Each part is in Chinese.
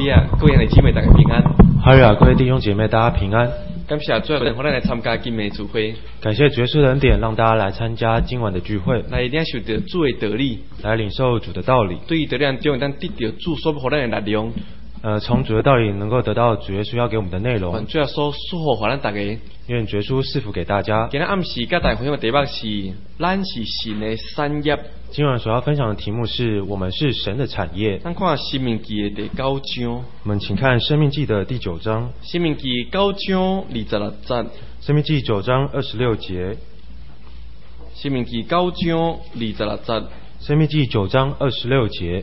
利亚，各位兄弟姊妹大家平安。 哈利亚，各位弟兄姐妹，大家平安。 感谢主，让我们来参加今晚的聚会。 感谢主耶稣的恩典，让大家来参加今晚的聚会， 来领受到主的道理， 来领受主的道理。 对于道理中，咱得到主所给咱的力量。 从主的道理能够得到主耶稣要给我们的内容。 主要所祝福咱大家。 愿主耶稣赐福给大家。 今天暗时跟大家分享的题目是：咱是神的产业。 今晚所要分享的题目是：我们是神的产业。 咱看申命记的第9章。 我们请看申命记的第9章。 申命记9章26节。 申命记9章26节。 申命记9章26节。 申命记9章26节。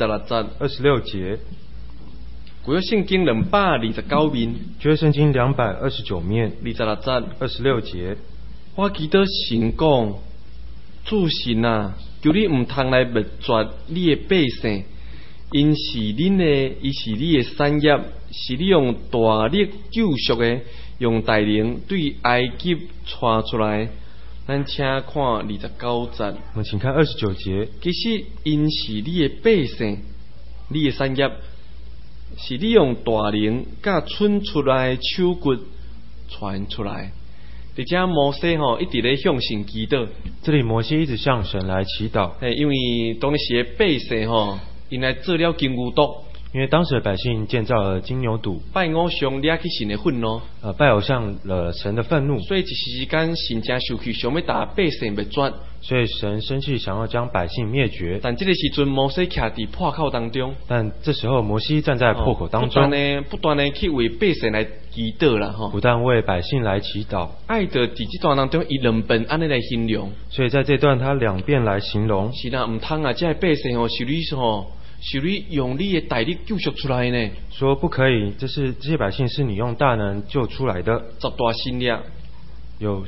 26节。旧约圣经229面， 旧约圣经229面 26节 26节。 我记得神讲，主神啊，求你唔通来灭绝你的百姓，因是恁的，伊是你的产业，是你用大力救赎的，用大能对埃及带出来。咱请看29节。 我们请看29节。 其实因是你的百姓，你的产业。是利用大能甲伸出来手骨传出来。而且摩西一直咧向神祈祷。 这里摩西一直向神来祈祷。 因为当时的百姓因来做了金牛犊。 因为当时的百姓建造了金牛犊， 拜偶像惹起神的愤怒。 拜偶像了神的愤怒。 所以一时间神真生气，想要打百姓灭绝。 所以神生气，想要将百姓灭绝。 但这个时阵，摩西徛在破口当中。 但这时候，摩西站在破口当中， 不断的去为百姓来祈祷啦， 不但为百姓来祈祷。 爱的在这段当中，以两遍安尼来形容。 所以在这段他2遍来形容。 是啦，唔通啊！这百姓是你用你的大力救赎出来呢？ 说不可以，这些百姓是你用大能救出来的。 10大神力， 有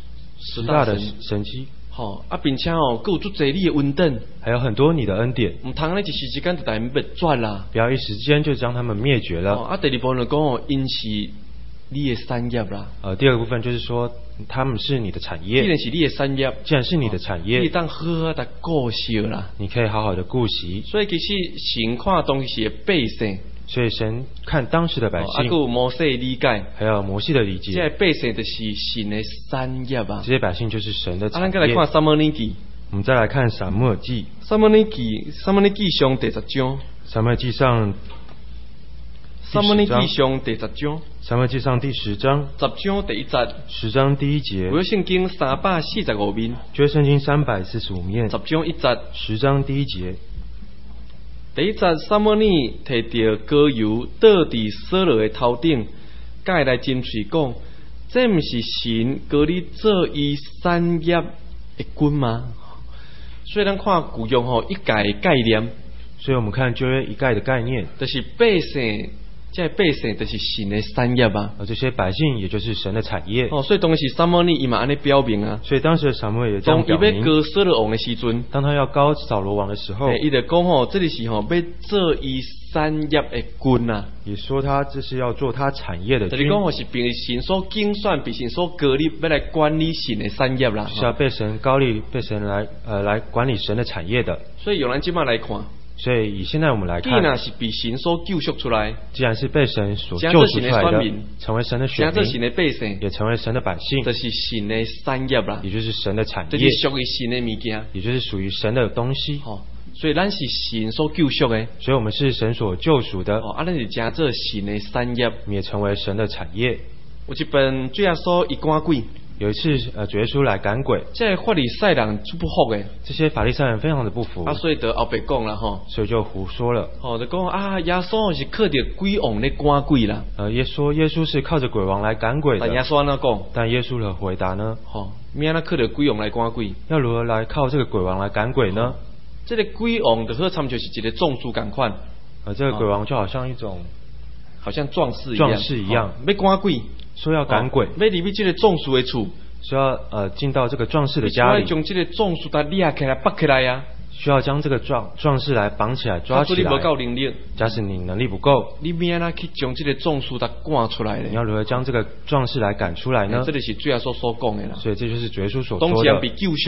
10大的神迹。 并且各有足侪你的恩典， 还有很多你的恩典。 唔通咧一时之间就大灭绝啦， 不要一时间就将他们灭绝了。 第二部分就讲因是你的产业啦。 第二个部分就是说他们是你的产业。 既然是你的产业， 既然是你的产业， 你当好好的顾惜啦。 你可以好好的顾惜。 所以其实神看当时的百姓。 所以神看当时的百姓， 还有摩西的理解， 还有摩西的理解。 这些百姓就是神的产业啊。 这些百姓就是神的产业。 咱再来看撒母耳记。 我们再来看撒母耳记。 撒母耳记上第10章。 撒母耳记上第10章。 10章第1节。 10章第1节。 旧约圣经345面。 旧约圣经345面。 10章1节。 10章第1节。 第1节，撒母耳摕着膏油倒伫扫罗的头顶，甲伊来斟嘴讲：这毋是神膏你做伊产业的君吗？所以咱看旧约一概概念。 所以我们看旧约一概的概念， 就是百姓。这百姓就是神的产业啊， 这些百姓也就是神的产业。 所以当时撒母耳伊嘛安尼表明啊。 所以当时的撒母耳也这样表明。 当伊要膏扫罗王的时阵， 当他要膏扫罗王的时候， 伊就讲这里是要做伊产业的君啊。 也说他这是要做他产业的君。 就是讲是被神所竞选，被神所膏立，要来管理神的产业啦。 是要被神膏立，被神来管理神的产业的。 所以由咱今麦来看。 所以以现在我们来看， 既然是被神所救赎出来， 既然是被神所救赎出来的，成为神的选民，也成为神的百姓， 这是神的产业啦， 也就是神的产业， 这是属于神的物件， 也就是属于神的东西。 所以咱是神所救赎的， 所以我们是神所救赎的。 咱是加这神的产业， 也成为神的产业。 有一本主耶稣一赶鬼。 有一次，主耶稣来赶鬼， 这法利赛人就不服的， 这些法利赛人非常的不服， 所以就后白讲了所以就胡说了， 就讲耶稣是靠着鬼王来赶鬼啦， 耶稣是靠着鬼王来赶鬼的， 但耶稣安怎讲？ 但耶稣的回答呢？ 要安怎靠着鬼王来赶鬼？ 要如何来靠这个鬼王来赶鬼呢？ 这个鬼王就好参就是一个壮士同款， 这个鬼王就好像一种， 好像壮士一样，要赶鬼。 说要赶鬼， 要入去这个壮士的厝， 说要进到这个壮士的家里， 将这个壮士他抓起来绑起来呀， 需要将这个壮士来绑起来抓起来。假使你能力不够， 你要怎去将这个壮士他赶出来呢？ 你要如何将这个壮士来赶出来呢？ 这里是主耶稣所讲的啦。 所以这就是主耶稣所说的。 当时被救赎，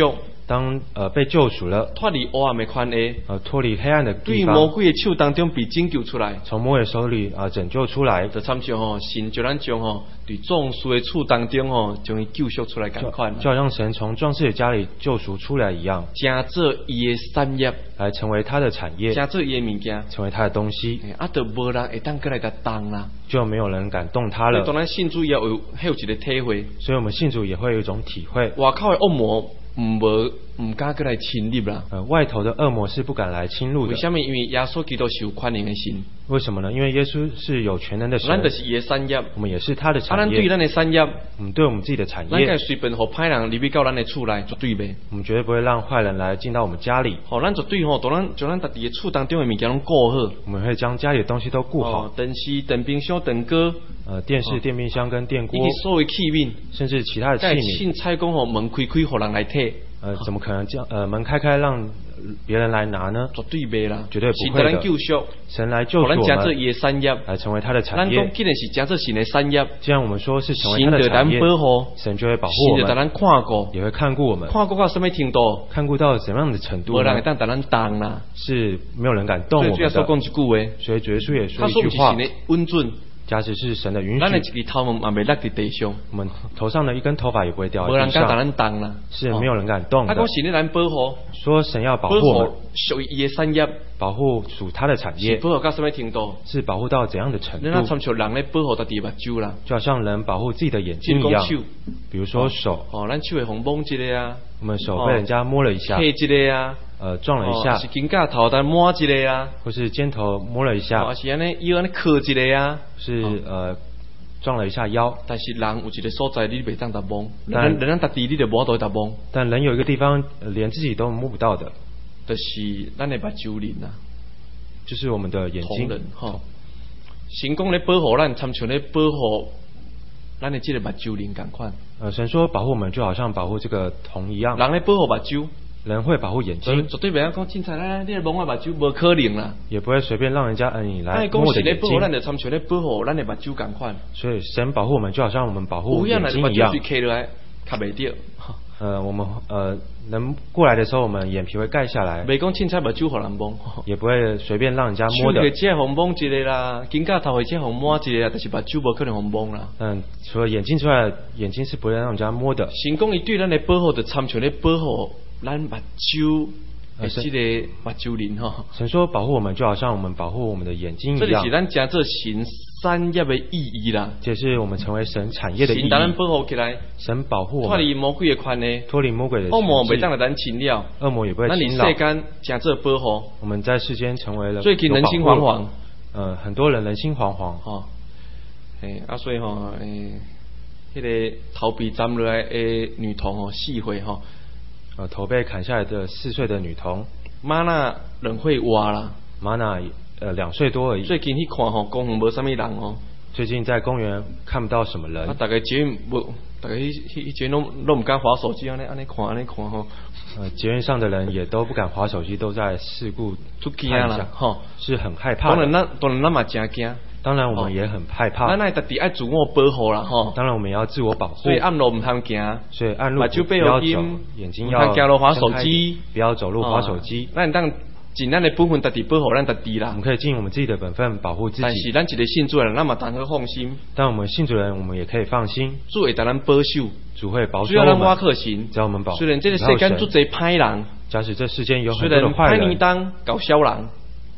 当被救赎了， 脱离黑暗的权威， 脱离黑暗的地方， 对魔鬼的手当中被拯救出来， 从魔鬼手里拯救出来， 就参像神就咱将对壮士的厝当中将伊救赎出来同款， 就好像神从壮士的家里救赎出来一样， 成做伊的产业， 来成为他的产业， 成做伊的物件， 成为他的东西， 就无人会当过来甲动啦， 就没有人敢动他了。 当然信主也有一个体会， 所以我们信主也会有一种体会， 外口的恶魔唔敢过来侵入啦。 外头的恶魔是不敢来侵入的。 为什么？因为耶稣基督是有权能的神。 为什么呢？因为耶稣是有全能的神。 咱就是伊的产业， 我们也是他的产业。 咱对咱的产业， 对我们自己的产业， 咱该随便和歹人入去到咱的厝来，绝对袂。 我们绝对不会让坏人来进到我们家里。 咱绝对将咱家己的厝当中的物件拢顾好。 我们会将家里的东西都顾好。 电视、电冰箱、电锅。 电视、电冰箱跟电锅。 以及所有器皿， 甚至其他的器皿。 信采讲门开开，互人来摕。 怎么可能将门开开让别人来拿呢？ 绝对袂啦， 绝对不会的。神来救赎我们，来成为他的产业。 咱讲既然是成做神的产业， 既然我们说是成为他的产业，神就会保护我们， 神就咱看顾， 也会看顾我们。 看顾到什么程度？ 看顾到怎样的程度？ 无人会当咱动啦， 是没有人敢动我们的。 所以主耶稣讲一句话， 所以主耶稣也说一句话。 他说是温准。 假使是神的允许， 咱的一个头毛也袂落在地上， 我们头上的一根头发也不会掉在地上。 没人敢咱动啦， 是没有人敢动的。 他讲神要咱保护， 说神要保护我们， 属于伊的产业， 保护属他的产业， 保护到什么程度？ 是保护到怎样的程度？ 那参像人咧保护家己目睭啦， 就好像人保护自己的眼睛一样。比如说手， 咱手会红摸一个啊， 我们手被人家摸了一下， 碰一个啊。 撞了一下， 是肩胛头但摸一个啊， 或是肩头摸了一下， 是安尼腰安尼磕一个啊， 是撞了一下腰。 但是人有一个所在你袂当达摸，人家达地你就摸到达摸。 但人有一个地方连自己都摸不到的， 就是咱的目睭灵啊， 就是我们的眼睛。 神讲咧保护咱，参像咧保护咱的这个目睭灵同款。 神说保护我们就好像保护这个铜一样。 人咧保护目睭。 人会保护眼睛， 绝对不要讲凊彩来，你来摸我目睭，无可能啦。也不会随便让人家你来摸我的眼睛。 咱就参像咧保护咱的目睭同款。 所以神保护我们，就好像我们保护眼睛一样。 卡袂掉。 我们人过来的时候，我们眼皮会盖下来。 袂讲凊彩目睭互人摸， 也不会随便让人家摸的。 手只互摸一个啦，肩胛头只互摸一个啦，但是目睭无可能互摸啦。 除了眼睛之外，眼睛是不会让人家摸的。 神讲伊对咱的保护，就参像咧保护咱目睭。这个目睭灵神说保护我们，就好像我们保护我们的眼睛一样。 这就是咱讲这神产业的意义啦。 这是我们成为神产业的意义。 神把咱保护起来， 神保护我们， 脱离魔鬼的权威， 脱离魔鬼的。 恶魔袂当来咱侵扰， 恶魔也不会侵扰。 咱世间讲这保护， 我们在世间成为了最近人心惶惶。 很多人人心惶惶。 所以那个头被斩落来的女童4岁头被砍下来的4岁的女童， 玛娜2岁哇啦， 玛娜2岁多而已。 最近去看公园无啥物人最近在公园看不到什么人。 大家捷运拢唔敢滑手机，安尼看捷运上的人也都不敢滑手机，都在事故看一下，是很害怕的。 当然咱嘛真惊。 当然我们也很害怕。 咱家己爱自我保护啦当然我们也要自我保护。 所以暗路唔通行。 所以暗路不要走，眼睛要行路滑手机， 不要走路滑手机。 咱当尽咱的本分，家己保护咱家己啦。 我们可以尽我们自己的本分保护自己。 但是咱一个信主的人，咱嘛当可放心。 但我们信主人，我们也可以放心。 主会带咱保守， 主会保守我们。 只要咱挖克行， 只要我们保。 虽然这个世间足侪歹人， 假使这世间有很多的坏人， 虽然歹当搞小人。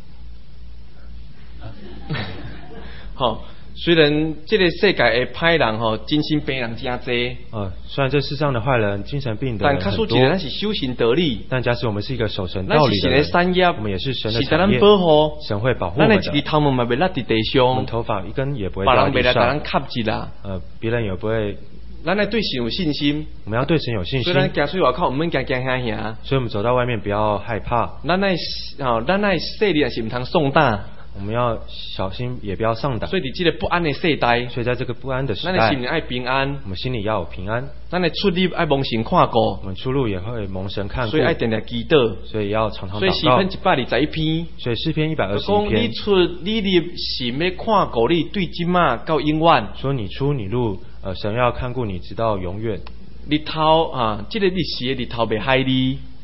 虽然这个世界的歹人精神病人真多， 虽然这世上的坏人精神病的人很多， 但确实咱是守神得力。 但假使我们是一个守神道理的人，我们也是神的产业，神会保护我们的。 咱的一个头毛嘛袂落在地上， 我们头发一根也不会掉在地上， 别人袂来咱吸一啦。 别人也不会。 咱来对神有信心， 我们要对神有信心。 所以咱行出外口，唔免惊吓。 所以我们走到外面不要害怕。 咱来势力是唔通送胆。 我们要小心，也不要上当。 所以，在这个不安的世代， 所以在这个不安的时代， 咱的心里爱平安， 我们心里要有平安。 咱的出入爱蒙神看顾， 我们出入也会蒙神看顾。 所以爱定定祈祷， 所以要常常祷告。 所以诗篇121篇， 所以诗篇121篇， 你出你入神要看顾你，对今嘛到永远。 说你出你入，神要看顾你直到永远。 日头这个日时的日头袂害你。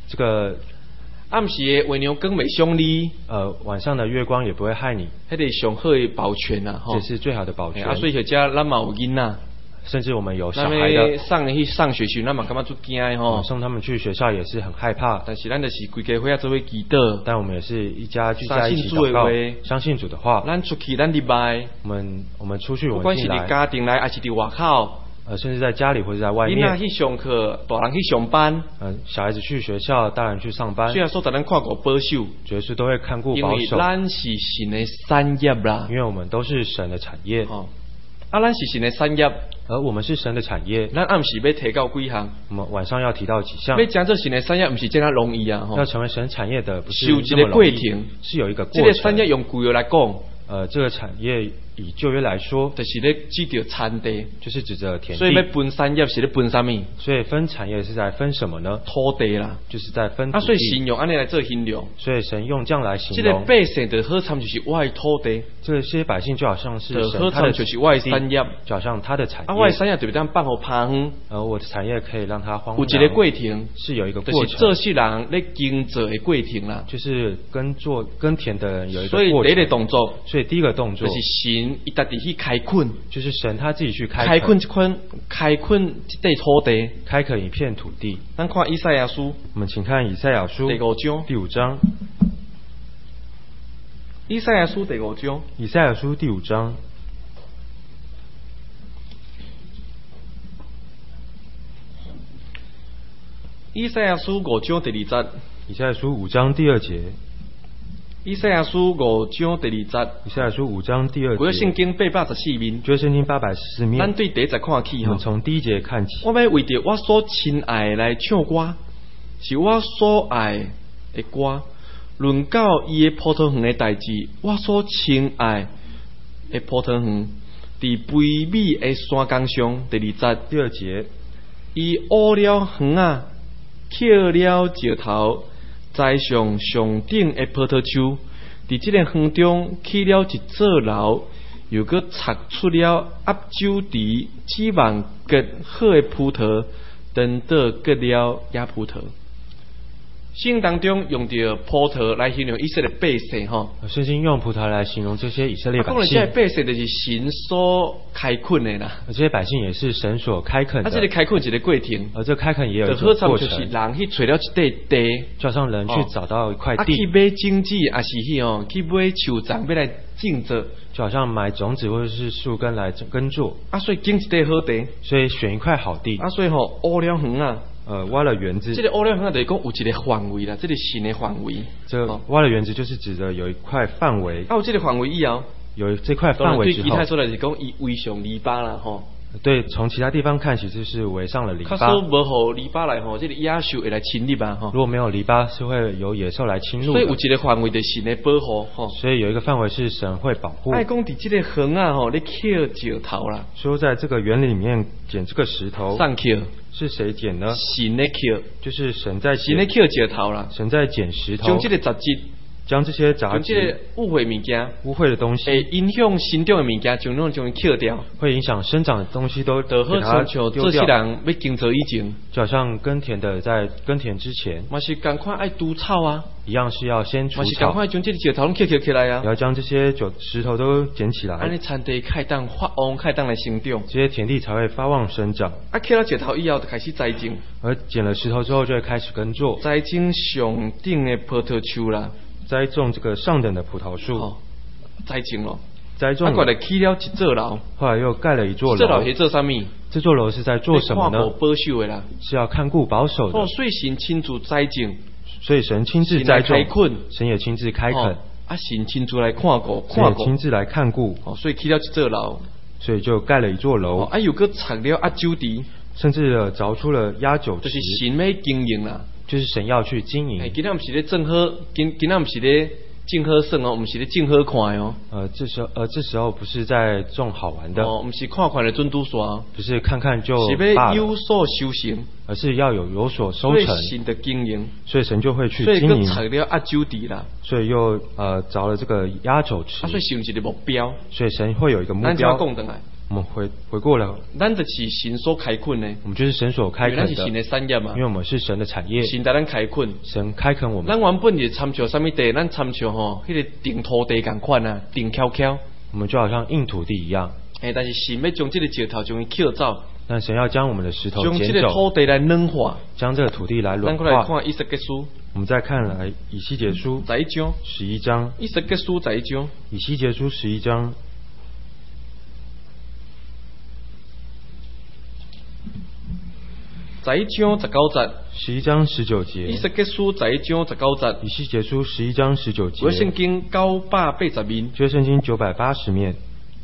这个暗时的月亮光袂伤你， 晚上的月光也不会害你， 迄个上好的保全啊， 这是最好的保全。 所以或者咱嘛有囡仔。 甚至我们有小孩的， 上学时，咱嘛感觉足惊的吼。 送他们去学校也是很害怕。 但是咱就是规家伙仔做伙祈祷。 但我们也是一家聚在一起祷告，相信主的话。 咱出去，咱入来。 我们出去，我们进来。 不管是伫家庭内，还是伫外口。 甚至在家里或者在外面。 囡仔去上课，大人去上班。 小孩子去学校，大人去上班。 虽然说咱看顾保守， 绝对都会看顾保守。 因为咱是神的产业啦。 因为我们都是神的产业。 咱是神的产业。 而我们是神的产业， 咱暗时要提到几项。 我们晚上要提到几项。 要讲做神的产业，不是这样容易啊！ 要成为神产业的，不是这么容易， 是有一个过程。 这个产业用旧约来讲， 这个产业以旧约来说， 就是咧指着产地， 就是指着田地。 所以要分产业是咧分什么？ 所以分产业是在分什么呢？ 土地啦， 就是在分土地。 所以神用安尼来做形容。 所以神用这样来形容。 这个百姓的好参就是我的土地， 这些百姓就好像是神他的就是我的产业， 就好像他的产业。 我的产业对不对？放好荒， 我的产业可以让它荒芜。 有一个过程， 是有一个过程。 就是做事人咧耕作的过程啦， 就是耕田的人有一个过程。 所以第一个动作， 所以第一个动作就是神伊家己去开垦， 就是神他自己去开垦这块土地， 开垦一片土地。 咱看以赛亚书， 我们请看以赛亚书第5章。以赛亚书第5章。 以赛亚书第5章。 以赛亚书5章第2節。 以赛亚书5章第2節。 以赛亚书5章第2節。 以赛亚书5章第2節。 舊約聖經814面。 舊約聖經814面。 咱對第一節看起。 我們從第1節看起。 我要為着我所親愛來唱歌，是我所愛的歌。論到伊的葡萄園的代志，我所親愛的葡萄園，佇肥美的山崗上。第2節。 第2節。 伊挖了園啊，抾了石頭，栽上上頂的葡萄樹，佇這個園中起了一座樓，又閣插出了鴨酒池，指望結好的葡萄，等到結了野葡萄。聖經當中用到葡萄來形容以色列百姓，吼。 聖經用葡萄來形容這些以色列百姓。 這些百姓就是神所開墾的啦。這些百姓也是神所開墾的。 這個開墾一個過程。這開墾也有一個過程。就是人去找了一塊地， 就像人去找到一塊地。 去買種子，還是去買樹種，要來種植。 就好像買種子或者是樹根來耕作。 所以揀一塊好地。所以選一塊好地。所以挖了園啊。 挖了園子。 這個挖了園就是講有一個範圍啦，這個神的範圍。 這挖了園子就是指的有一塊範圍。 有這個範圍以後， 有這塊範圍之後。對其他說來是講伊圍上籬笆啦，吼。 對，從其他地方看起就是圍上了籬笆。他說無好籬笆來吼，這個野獸會來侵入啊，吼。 如果沒有籬笆，是會有野獸來侵入。 所以有一個範圍就是神的保護，吼。 所以有一個範圍是神會保護。 愛講佇這個園啊，吼，你撿石頭啦。 說在這個園裡面撿這個石頭。 上撿。 是誰撿呢？ 神在撿， 就是神在撿。 神在撿石頭啦。 神在撿石頭。 將這個雜質， 將這些雜質、 污穢物件、 污穢的東西， 會影響生長的物件，將攏將撿掉。 會影響生長的東西都給它丟掉。 這些人要耕作以前， 就好像耕田的在耕田之前， 嘛是趕快愛除草啊。 一樣是要先除草， 嘛是趕快將這些石頭撿起來啊。 要將這些石頭都撿起來。 安尼田地開當發旺，開當來生長。 這些田地才會發旺生長。 撿了石頭以後，就開始栽種。 而撿了石頭之後，就會開始耕作。 栽種上頂的葡萄樹啦。 栽種這個上等的葡萄樹。 栽種咯。 栽種。 後來起了一座樓。 後來又蓋了一座樓。 這樓是做啥物？ 這座樓是在做什麼呢？ 看顧保守的啦。 是要看顧保守的。 所以神親自栽種。 所以神親自栽種，神也親自開墾， 神親自來看顧， 神也親自來看顧， 所以起了一座樓， 所以就蓋了一座樓， 又個插了鴨酒池， 甚至鑿出了鴨酒池， 就是神要經營啦， 就是神要去經營。 今仔唔是咧正好，今仔唔是咧正好耍哦，唔是咧正好看哦。 這時候不是在種好玩的， 唔是看看的準拄煞， 不是看看就罷了， 是要有所修成。 而是要有所收成， 所以神的經營， 所以神就會去經營。 所以又插了鴨酒池啦， 所以又鑿了這個鴨酒池。 所以神有一個目標， 所以神會有一個目標。 我们回过了， 咱就是神所开垦的， 我们就是神所开垦的， 咱是神的产业嘛， 因为我们是神的产业， 神带咱开垦， 神开垦我们。 咱原本是参照什么地？咱参照迄个定土地共款啊，定翘翘。 我们就好像硬土地一样。 但是神要将这个石头将伊捡走。 但神要将我们的石头捡走， 将这个土地来软化， 将这个土地来软化。 咱来看以西结书， 我们再看来以西结书11章， 以西结书11章， 以西结书11章。11章19节， 以西结书11章19节， 以西结书11章19节。 旧圣经980面， 旧圣经980面。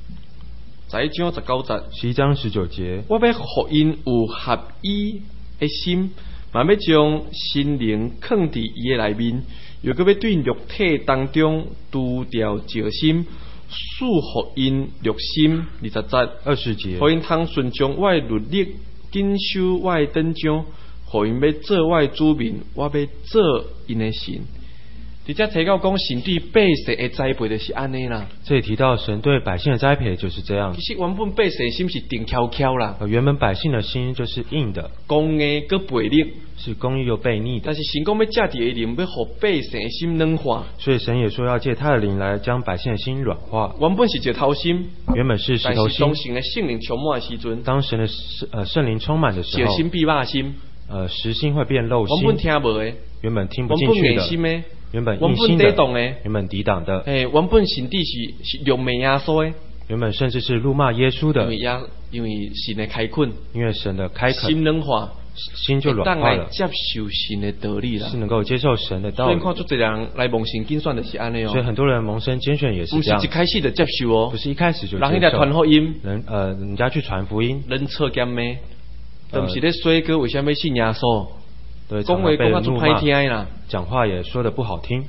11 章19节， 我要互因有合一的心，嘛要将心灵放伫伊的内面，又搁要对肉体当中除掉旧心，赐互因肉心。 20节， 互因通顺从我的律例，谨守我的典章，互因要做我的子民，我要做因的神。伫遮提到讲神对百姓的栽培就是安尼啦。 这里提到神对百姓的栽培就是这样。 其实原本百姓的心是定翘翘啦。 原本百姓的心就是硬的， 公义搁悖逆， 是公义又悖逆的。 但是神讲要借伫的灵，要互百姓的心软化。 所以神也说要借他的灵来将百姓的心软化。 原本是石头心， 原本是石头心。 当神的圣灵充满的时阵， 当神的圣灵充满的时候， 石心变肉心， 实心会变肉心。 原本听无的， 原本听不进去的。原本硬心的，原本抵挡的， 原本神帝是辱骂耶稣的， 原本甚至是辱骂耶稣的， 因为神的开垦， 因为神的开垦， 心软化， 心就软化了， 接受神的道理了， 是能够接受神的道理。 所以看出这人来蒙神拣选的是安尼哦， 所以很多人蒙神拣选也是这样， 不是一开始就接受哦， 不是一开始就接受， 人来传福音， 人家去传福音， 人错兼咩，都不是咧说哥为什么信耶稣？ 对， 讲话讲得出歹听啦， 讲话也说得不好听。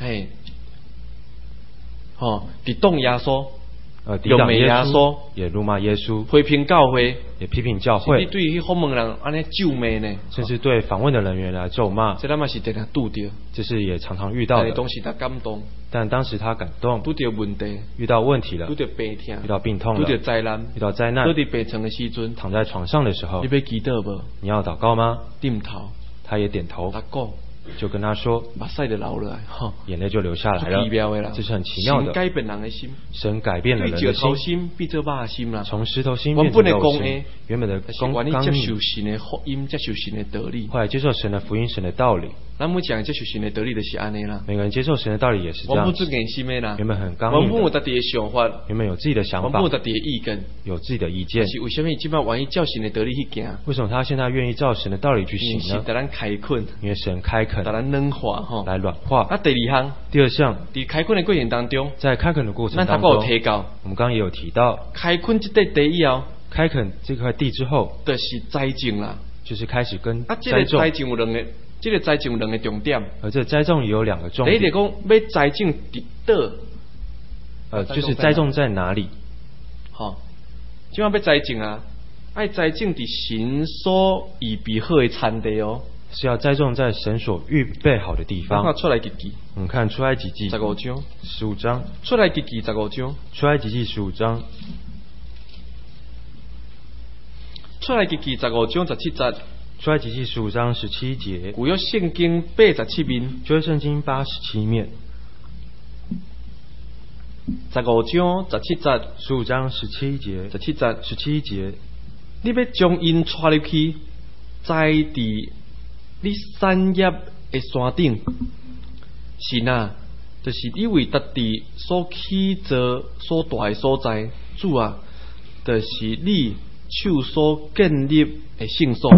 抵挡耶稣， 抵挡耶稣，也辱骂耶稣， 批评教会， 也批评教会， 甚至对于访问人安尼咒骂呢， 甚至对访问的人员来咒骂。 这他妈是常常拄到， 这是也常常遇到的。 当时他感动， 但当时他感动， 拄到问题， 遇到问题了， 拄到病痛， 遇到病痛了， 拄到灾难， 遇到灾难， 倒伫病床的时阵， 躺在床上的时候， 你要祈祷无？ 你要祷告吗？ 点头， 他也点头。 他讲。 就跟他说， 目屎就流了， 眼泪就流下来了。这是很奇妙的。 神改变人的心， 神改变了人的心， 对石头心变做肉心啦。 从石头心变成肉心。原本的刚硬，接受神的福音，接受神的道理。 后来接受神的福音，神的道理。 咱们讲接受神的道理就是安尼啦。 每个人接受神的道理也是这样。 原本最硬心的啦， 原本很刚硬。 原本有自己的想法， 原本有自己的想法。 原本有自己的意见， 有自己的意见。 是为什么今晚愿意照神的道理去行？ 为什么他现在愿意照神的道理去行呢？ 因为咱开垦， 因为神开垦， 把咱软化来软化。第二项， 在开垦的过程当中， 在开垦的过程当中，我们刚刚也有提到， 开垦这块地以后， 开垦这块地之后， 就是栽种啦， 就是开始跟栽种。 这个栽种有两个重点， 而这栽种也有两个重点。 第一讲要栽种伫倒， 就是栽种在哪里？ 今晚要栽种啊，爱栽种伫神所预备好的产地哦。 是要栽种在神所预备好的地方。 出来记记， 我们看出埃及记 15章 15章， 出来记记15章， 出埃及记15章， 出来记记15章17节， 出埃及记15章17节， 古约圣经87面， 旧约圣经87面 ，15章17节 ，15章17节，17节， 你要将因带入去，栽伫你产业的山顶，神啊，就是你为家己所起造所大的所在，主啊，就是你手所建立的圣所。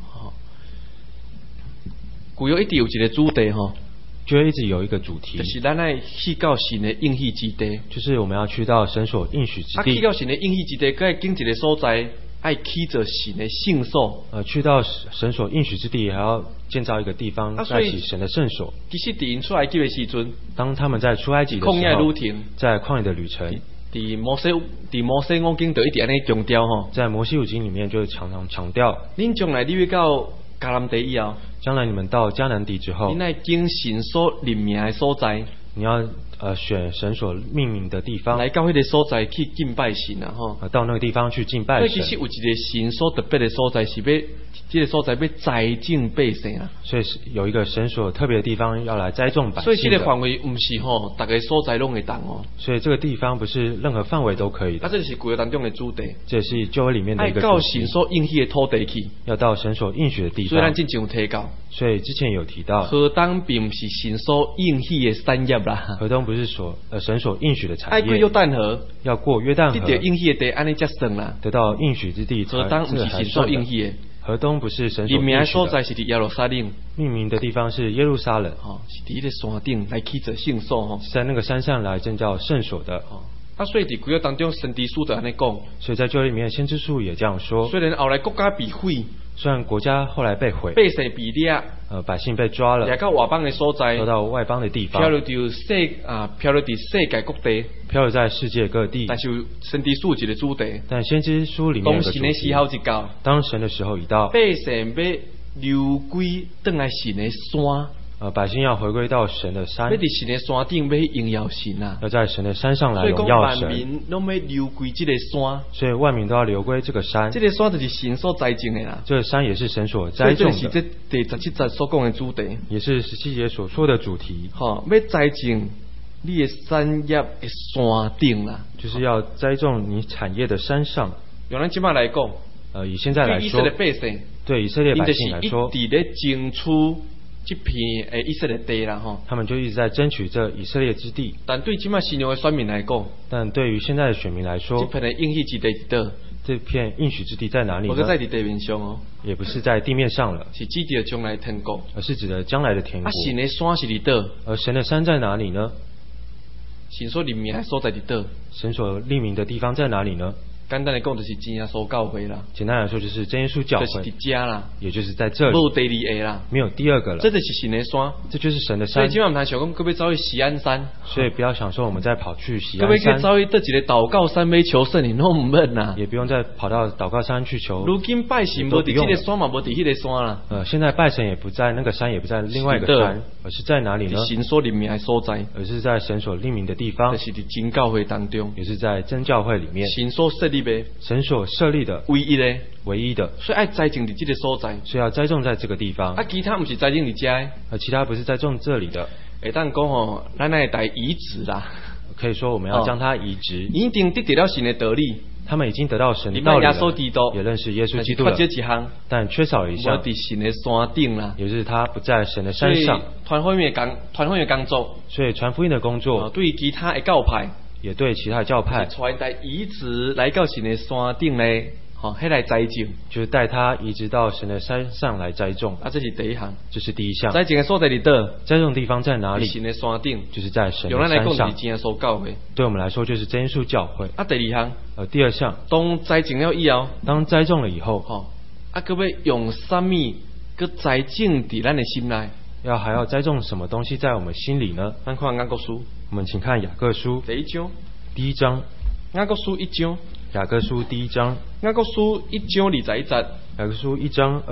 古约一直有一个主题就一直有一个主题， 就是咱爱去到神的应许之地， 就是我们要去到神所应许之地。 去到神的应许之地，该经一个所在。爱起造神的圣所， 去到神所应许之地，还要建造一个地方，盖起神的圣所。 其实伫因出埃及的时阵， 当他们在出埃及的时候，在旷野的旅程， 伫摩西五经就一直安尼强调在摩西五经里面就常常强调， 恁将来你要到迦南地以后， 将来你们到迦南地之后， 恁爱经神所立名的所在， 你要选神所命名的地方， 来到那个所在去敬拜神啊， 到那个地方去敬拜神。 所以其实有一个神所特别的所在是要，这个所在要栽种百姓啊。 所以有一个神所特别的地方要来栽种百姓的。 所以这个范围不是大家所在拢会当哦。 所以这个地方不是任何范围都可以的。 这是旧约当中的主题。 这是旧约里面的一个主题。 要到神所应许的土地去。 要到神所应许的地方。 所以咱之前有提到。 所以之前有提到。 何当并不是神所应许的产业啦。 何东不是神所应许的产业。 过约旦河。 要过约旦河。 得到应许的地，安尼才算啦。 得到应许之地。 何当不是神所应许的。 河东不是神所应许的。 命名的所在是伫耶路撒冷。 命名的地方是耶路撒冷。 是伫那个山顶来起做圣所。 是在那个山上来正叫圣所的。 所以伫旧约当中，先知书就安尼讲。 所以在旧约里面，先知书也这样说。 虽然后来国家被毁。 虽然国家后来被毁， 百姓被掠， 百姓被抓了， 也到外邦的所在， 走到外邦的地方， 漂流伫世界各地， 漂流在世界各地。 但是先知书一个主题， 但先知书里面有个主题， 当神的时候一到， 当神的时候一到， 百姓要流归回来神的山。 百姓要回归到神的山， 要在神的山顶要荣耀神啊！ 要在神的山上来荣耀神。 所以万民拢要流归这个山， 所以万民都要流归这个山。 这个山就是神所栽种的啦。 这个山也是神所栽种的。 所以这是第17节所讲的主题， 也是17节所说的主题。 要栽种你的产业的山顶啦， 就是要栽种你产业的山上。 用咱今麦来讲， 以现在来说，对以色列百姓来说， 一直在争取这片以色列地啦他们就一直在争取这以色列之地。 但对今麦新约的选民来讲， 但对于现在的选民来说， 这片的应许之地在哪？ 这片应许之地在哪里呢？ 不是在地面上也不是在地面上了， 是指的将来天国， 而是指的将来的天国。 神的山是在哪？ 而神的山在哪里呢？ 神所立名的所在在哪？ 神所立名的地方在哪里呢？ 简单来讲，就是真耶稣教会啦。 简单来说，就是真耶稣教会， 就是在家啦， 也就是在这里， 没有第二个啦， 没有第二个了。 这就是神的山， 这就是神的山。 所以今晚我们想讲，可不可以走去锡安山？ 所以不要想说我们再跑去锡安山。 可不可以走去这几个祷告山要求圣灵，拢唔问呐？ 也不用再跑到祷告山去求。 如今拜神无伫这个山嘛，无伫迄个山啦。 现在拜神也不在那个山，也不在另外一个山，而是在哪里呢？ 神所立名的所在， 而是在神所立名的地方， 就是伫真教会当中， 也是在真教会里面。 神所设立的， 神所设立的唯一的，所以爱栽种伫这个所在， 所以要栽种在这个地方。 其他不是栽种伫家， 其他不是栽种这里的。 当讲咱来带移植啦， 可以说我们要将它移植。 已经得到神的道理， 他们已经得到神的道理了，也认识耶稣基督了，但缺少了一项， 在神的山顶啦， 也就是他不在神的山上。 传福音的工作， 所以传福音的工作， 对其他的教派， 也对其他的教派， 传带移植来到神的山顶嘞。来栽种， 就是带他移植到神的山上来栽种。 这是第一项， 这是第一项。 栽种的所在在哪？ 栽种的地方在哪里？ 神的山顶， 就是在神的山上。 用咱来讲，是真耶稣教会。 对我们来说，就是真耶稣教会。 第二项， 第二项， 当栽种了以后， 当栽种了以后， 可要用什么去栽种在咱的心内？ 还要栽种什么东西在我们心里呢？ 咱看雅各书， 我们请看雅各书第一章， 雅各书1章。 雅各书第一章， 雅各书1章21节， 雅各书1章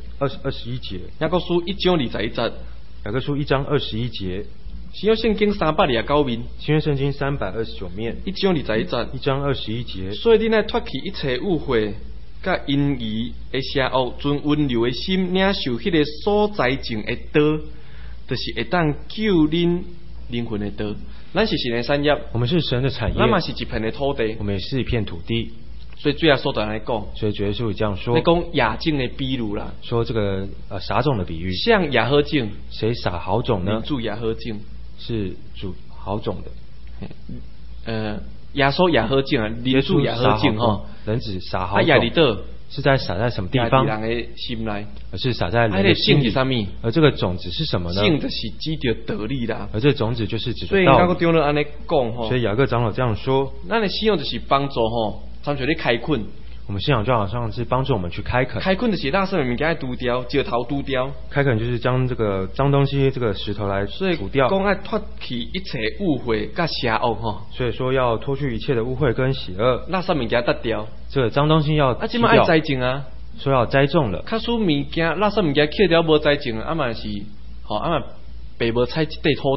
21节， 雅各书1章21节， 雅各书1章21节， 新约圣经329面， 新约圣经329面 ，1章21节 ，1章21节。 所以你乃脱去一切误会，甲因疑的邪恶，存温柔的心，领受迄个所栽种的道，就是会当救恁灵魂的道。咱是神的产业， 我们是神的产业， 咱嘛是一片的土地， 我们也是一片土地。 所以最后说的来讲， 所以主耶稣这样说， 你讲亚种的比喻啦， 说这个撒种的比喻， 像亚何种， 谁撒好种呢？ 主亚何种是主好种的。亚说亚何种啊，人主亚何种人子撒好种。 亚里德是在撒在什么地方？ 人的心内， 而是撒在人的心里。而这个种子是什么呢？ 种就是指着道理啦。 而这种子就是指着道理。 所以雅各长老安尼讲所以雅各长老这样说， 咱的信仰就是帮助参像咧开垦。 我们信仰就好像是帮助我们去开垦。 开垦就是垃圾的物件要除掉，石头除掉。 开垦就是将这个脏东西、这个石头来除掉。 讲要脱去一切污秽甲邪恶所以说要脱去一切的污秽跟邪恶。 垃圾物件脱掉。 这个脏东西要去掉。 这么爱栽种啊？ 说要栽种了。 卡数物件、垃圾物件去掉无栽种，嘛是嘛白无采这块土地。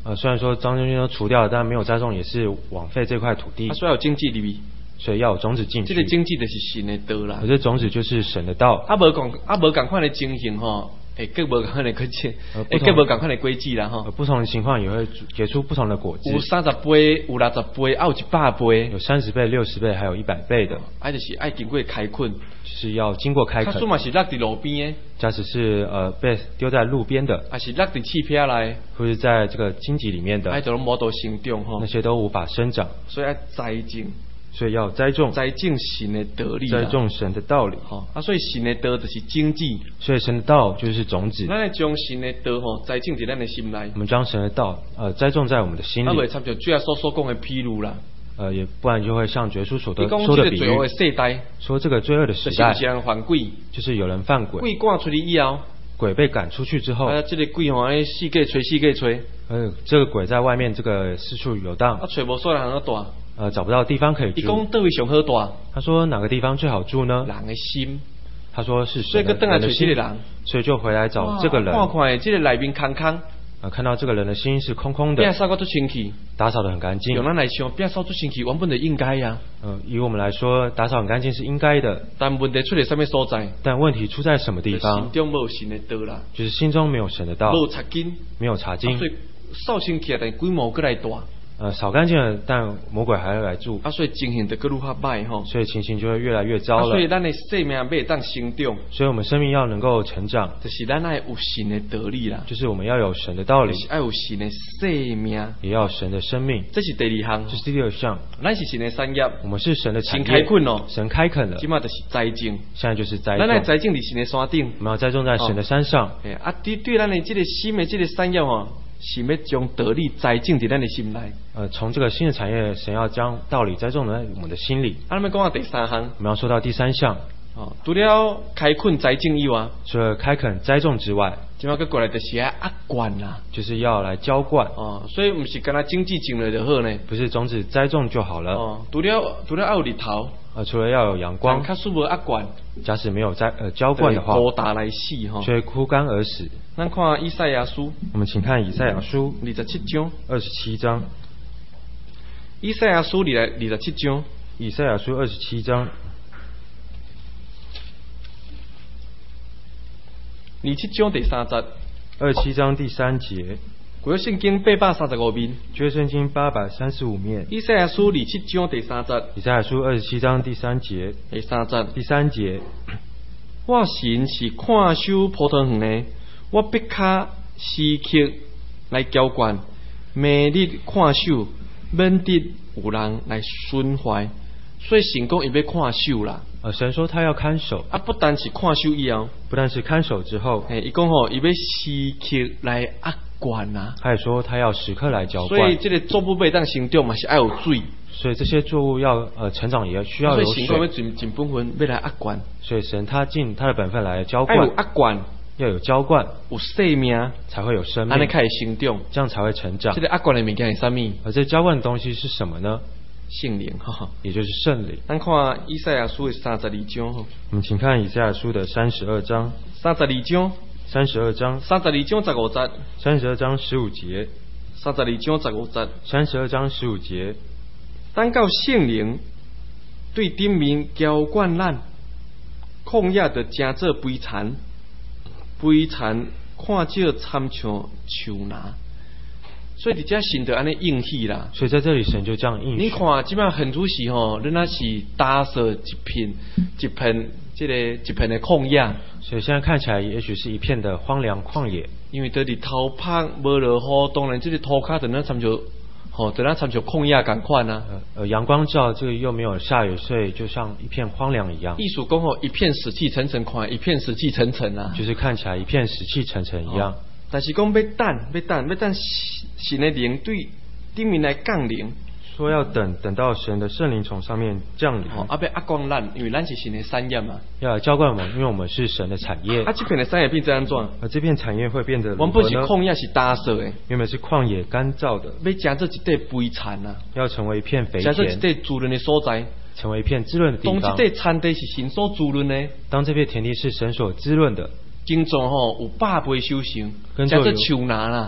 虽然说张将军都除掉了，但没有栽种也是枉费这块土地。 所以有经济里面， 所以要有种子进去。 这个经济就是神的道啦。 可是种子就是神的道。 无同款的情形吼。各无同款的规矩，各无同款的规矩啦吼。 不同的情况也会结出不同的果子。 有30倍，有60倍，有100倍。 有30倍、60倍，还有100倍的。 就是爱经过开垦， 就是要经过开垦。 他说嘛是落在路边的。 假使是被丢在路边的， 还是落在气片来， 或是在这个荆棘里面的， 就拢无法生长吼。 那些都无法生长， 所以要栽种。 所以要栽种神的道理， 栽种神的道理。 所以神的道就是经济， 所以神的道就是种子。 咱将神的道栽种在咱的心内。 我们将神的道栽种在我们的心里。 那会参照主耶稣所讲的譬如啦。 也不然就会像耶稣所说的比喻，说这个罪恶的时代， 就是有人犯鬼， 就是有人犯鬼， 鬼赶出去以后， 鬼被赶出去之后， 这个鬼四界吹， 这个鬼在外面这个四处游荡， 找无所人好住。 找不到地方可以住。 伊讲倒位上好住？ 他说哪个地方最好住呢？ 人的心。 他说是所以个等来找这个人， 所以就回来找这个人。 看这个内面空空。 看到这个人的心是空空的。 打扫得清气， 打扫得很干净。 用咱来想，打扫得清气，原本就应该呀。 以我们来说，打扫很干净是应该的。 但问题出在什么所在？ 但问题出在什么地方？ 心中没有神的道啦。 就是心中没有神的道。 没有查经。 没有查经。 所以扫清气，但规模过来大。 扫干净了，但魔鬼还要来住。 所以情形就更愈发歹吼。 所以情形就会越来越糟了。 所以咱的生命要当成长。 所以我们生命要能够成长， 就是咱要有神的道理啦。 就是我们要有神的道理， 要有神的生命， 也要有神的生命。 这是第2项。 这是第2项。 咱是神的产业， 我们是神的产业。 神开垦哦， 神开垦了。 今嘛就是栽种。 现在就是栽种。 咱来栽种在神的山顶。 我们要栽种在神的山上。 对咱的这个新的这个产业吼。是要将道理栽种在咱的心内。 从这个新的产业，神要将道理栽种在我们的心里。 咱们讲到第3项， 我们要说到第3项。 除了开垦栽种以外， 除了开垦栽种之外， 今麦过来就是要压灌啦， 就是要来浇灌。 所以不是干那经济种了就好呢， 不是种子栽种就好了。 除了要有日头。 除了要有阳光， 假使无压灌， 假使没有浇灌的话， 枯大来死吼， 所以枯干而死。 咱看以赛亚书， 我们请看以赛亚书 27章 27章。 以赛亚书27章， 以赛亚书27章 27章第3节 ，27章第3节。 旧约圣经835面， 旧约圣经835面。 以赛亚书27章第3节， 以赛亚书27章第3节， 第3节。我神是看守葡萄园的，我必卡时刻来浇灌，每日看守，免得有人来损坏。所以神讲伊要看守啦。 神说他要看守。 不单是看守以后， 不但是看守之后， 伊讲伊要时刻来压灌啊。 他也说他要时刻来浇灌。 所以这个作物要当成长嘛是要有水。 所以这些作物要成长也需要有水。 所以神要尽本分要来压灌。 所以神他尽他的本分来浇灌。 要有压灌， 要有浇灌， 有生命才会有生命， 安尼开始成长， 这样才会成长。 这个压灌的物件是什么？ 而这浇灌的东西是什么呢？ 圣灵， 也就是圣灵。 咱看以赛亚书的32章， 我们请看以赛亚书的32章 ，32章 ，32章 ，32章15节 ，32章15节 ，32章15节 ，32章15节。 等到圣灵对顶面浇灌咱，旷野就成做悲惨，悲惨看少参像树拿。所以，这神就安尼应许啦。 所以在这里，神就这样应许。 你看，基本上很多时吼，你那是打扫一片的旷野。 所以现在看起来，也许是一片的荒凉旷野。 因为这里头拍无落雨，当然这个土骹就那参像，就那参像旷野同款啊。 阳光照，这个又没有下雨，所以就像一片荒凉一样。 艺术讲一片死气沉沉，看一片死气沉沉啊。 就是看起来一片死气沉沉一样。 但是讲要等神的灵对顶面来降临， 说要等到神的圣灵从上面降临。 要压灌咱，因为咱是神的产业嘛。 要来浇灌我们，因为我们是神的产业。 这片的产业变怎样做？ 这片产业会变得如何呢？ 原本是旷野是打扫的， 原本是旷野干燥的， 要成做一块肥田啊！ 要成为一片肥田， 成做一块滋润的所在， 成为一片滋润的地方。 当这块田地是神所滋润的， 当这片田地是神所滋润的。 经常有100倍收成，成做树拿啦，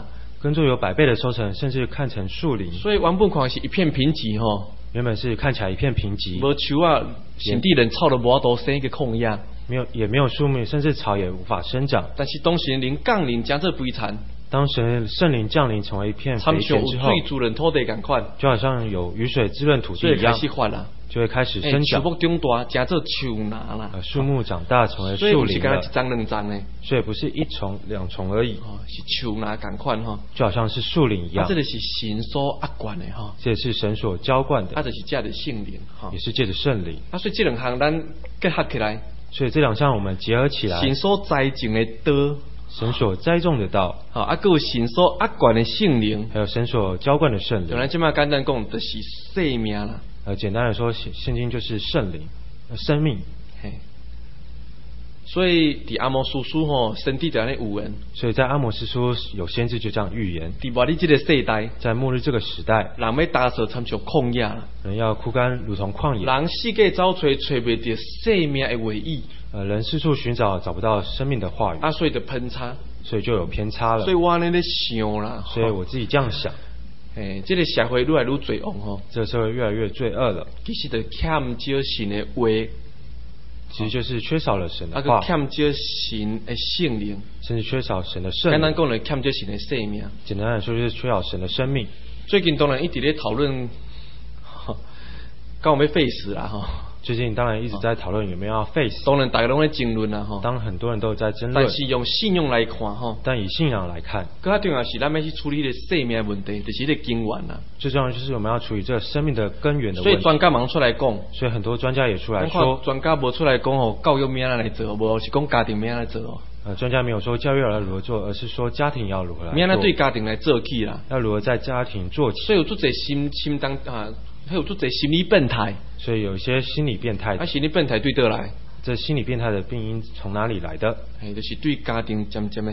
耕作有100倍的收成，甚至看成树林。 所以原本看是一片贫瘠吼， 原本是看起来一片贫瘠， 无树啊，甚至连草都无法度生一个空野， 也没有树木，甚至草也无法生长。 但是当神灵降临，将这肥产。 当圣灵降临成为一片肥田之后，就好像有雨水滋润土地一样，就会开始生长。 树木长大，成做树苗啦。 树木长大成为树林了。 所以不是一丛两丛而已， 是树苗同款哈， 就好像是树林一样。 这个是神所压灌的哈， 这也是神所浇灌的。 就是借着圣灵哈， 也是借着圣灵。 所以这两项咱结合起来， 所以这两项我们结合起来， 神所栽种的道。 神所栽种的道， 还有神所压灌的圣灵， 还有神所浇灌的圣灵。 咱这么简单讲，就是生命啦。 简单的说，圣经就是圣灵，生命。 所以，在阿摩司书吼，神地在那预言。 所以在阿摩司书有先知就这样预言。 在末日这个世代， 在末日这个时代， 人要打扫参像旷野， 人要枯干如同旷野。 人世界找不到生命的唯一。 人四处寻找不到生命的话语， 所以就偏差， 所以就有偏差了。 所以我那在想啦， 所以我自己这样想， 这个社会越来越罪恶吼， 这个社会越来越罪恶了。 其实就欠少神的话， 其实就是缺少了神的话， 欠少神的圣灵， 甚至缺少神的圣灵。 简单讲，欠少神的生命。 简单来说，就是缺少神的生命。 最近当然一直在讨论，刚我们废死啦哈。 最近当然一直在讨论有没有要废死， 当然大家都在争论啦哈。 当很多人都在争论， 但是用信用来看哈， 但以信仰来看， 更加重要是咱要去处理的生命问题，就是这个根源啦。 最重要就是我们要处理这个生命的根源的问题。 所以专家忙出来讲， 所以很多专家也出来说， 专家无出来讲哦，教育咩来做，无是讲家庭咩来做哦。 专家没有说教育要如何做，而是说家庭要如何来做。 咩来对家庭来做起啦？ 要如何在家庭做起？ 所以有做这心当啊。还有做这心理变态， 所以有一些心理变态。 心理变态对得来， 这心理变态的病因从哪里来的？ 就是对家庭渐渐的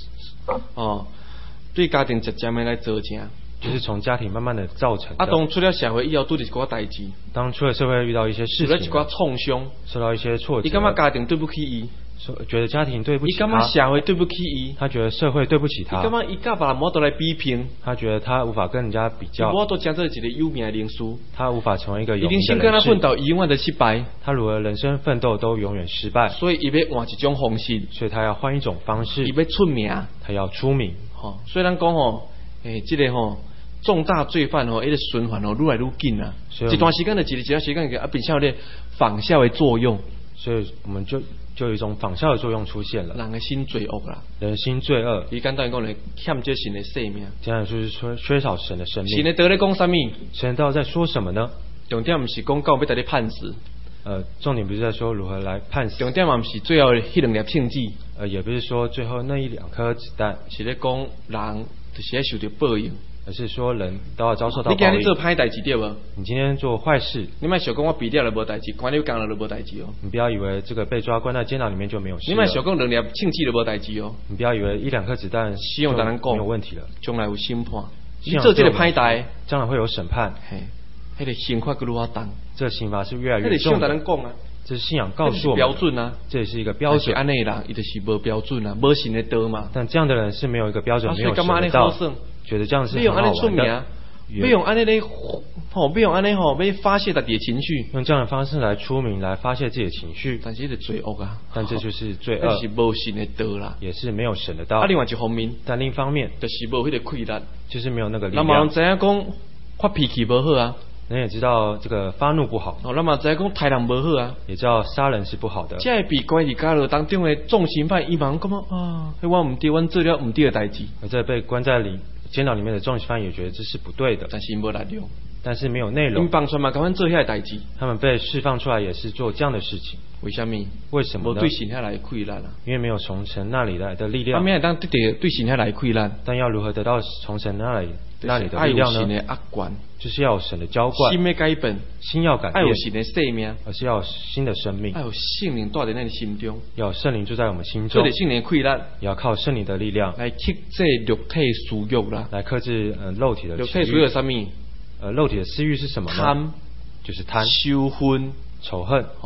对家庭渐渐的来造成， 就是从家庭慢慢的造成的。 当出了社会以后，拄着一寡代志， 当出了社会遇到一些事情， 受到一寡创伤， 受到一些挫折， 你感觉家庭对不起伊？ 觉得家庭对不起他， 你感觉社会对不起伊？ 他觉得社会对不起他。 你感觉伊甲别人无法度来比拼？ 他觉得他无法跟人家比较。 无法度成做一个有名的人士。 他无法成为一个有名的人士。 一定先跟他奋斗，永远的失败。 他如何人生奋斗都永远失败。 所以伊要换一种方式。 所以他要换一种方式。 伊要出名。 他要出名。 所以咱讲这个重大罪犯一个循环愈来愈紧啊。一段时间一段时间变成有仿效的作用。 所以我们就有一种仿效的作用出现了。 人的心罪恶啦， 人心罪恶。 伊简单讲咧，欠缺神的生命。 简单就是说缺少神的生命。 神的道咧讲什么？ 神道在说什么呢？ 重点不是讲到要带你判死。 重点不是在说如何来判死。 重点嘛不是最后迄两粒庆忌。 也不是说最后那1-2颗子弹。 是咧讲人就是要受到报应。 而是说人都要遭受到报应。 你今天做歹代志对无？ 你今天做坏事， 你莫想讲我毙掉了无代志，关你监了就无代志哦。 你不要以为这个被抓关在监牢里面就没有事了。 你莫想讲2粒庆忌就无代志哦。 你不要以为1-2颗子弹希望大人讲没有问题了。 将来有审判，你做这个歹代， 将来会有审判。 迄个刑罚愈来愈重， 这个刑罚是越来越重。 迄个希望大人讲啊。 这是信仰告诉我们标准啊， 这也是一个标准。 安内人，伊就是无标准啊，无神的道嘛。 但这样的人是没有一个标准，没有神的道，觉得这样是很好玩的。 要用安尼咧，要用安尼要发泄自己的情绪， 用这样的方式来出名，来发泄自己的情绪。 但是这罪恶啊， 但这就是罪恶， 是无神的道啦， 也是没有神的道。 另外一方面， 但另一方面， 就是无迄个气力， 就是没有那个力量。 那么人知影讲发脾气无好啊。 人也知道这个发怒不好。 那么知影讲杀人无好啊。 也知道杀人是不好的。 这被关在监牢当中的重刑犯，伊忙讲啊，我唔对，我做了唔对的代志。 而这被关在监牢里面的重刑犯也觉得这是不对的。 但是无力量。 但是没有内容。 放出嘛，赶快做遐代志。 他们被释放出来也是做这样的事情。 为什么？ 为什么呢？ 无对神遐来困难啊。 因为没有从神那里来的力量。 他们当对神遐来困难。 但要如何得到从神那里的力量呢？ 爱有神的压灌， 就是要有神的浇灌。 心要改变， 心要改变。 爱有神的生命， 而是要有新的生命。 爱有圣灵住在你心中， 要有圣灵住在我们心中。 对圣灵困难， 也要靠圣灵的力量来克制肉体私欲啦， 来克制肉体的肉体私欲什么？ 肉体的私欲是什么呢？ 贪， 就是贪。 羞愤、 仇恨，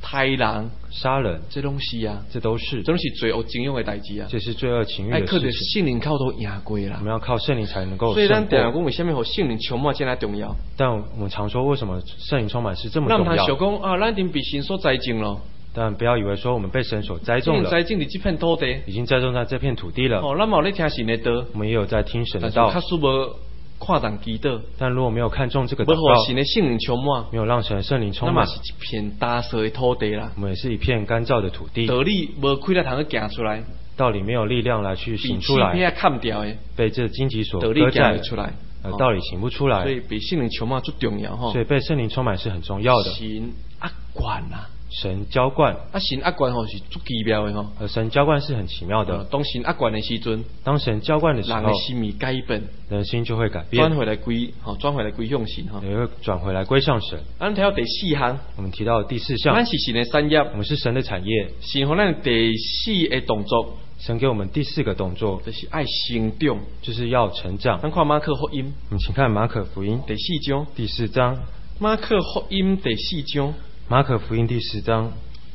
杀人、 杀人， 这东西啊， 这都是罪恶情欲的代志啊， 这是罪恶情欲的事情。 靠着圣灵靠都赢过啦。 我们要靠圣灵才能够胜过。 所以咱常讲为什么和圣灵充满这么重要？ 但我们常说为什么圣灵充满是这么重要？ 那我们想讲啊，咱已经被神所栽种了。 但不要以为说我们被神所栽种了， 栽种在这片土地， 已经栽种在这片土地了。 哦，咱冇在听神的道， 我们也有在听神的道。 但是无看重祈祷， 但如果没有看重这个祷告， 没让神的圣灵充满， 没有让神的圣灵充满， 那么是一片打碎的土地啦。 我们也是一片干燥的土地。 道理无开了，通去行出来， 道理没有力量来去行出来，被这荆棘所割在出来，道理行不出来。 所以被圣灵充满最重要哈。 所以被圣灵充满是很重要的。 神压灌啊。 神浇灌， 神压灌吼是足奇妙的吼。 神浇灌是很奇妙的。 当神压灌的时阵， 当神浇灌的时候， 人的心意改变， 人心就会改变， 转回来归向神哈。 也会转回来归向神。 咱提到第4项， 我们提到第4项， 咱是神的产业， 我们是神的产业。 神给咱第4个动作， 神给我们第4个动作， 就是爱成长， 就是要成长。 咱看马可福音， 我们请看马可福音第4章， 第4章， 马可福音第4章， 马可福音第4章。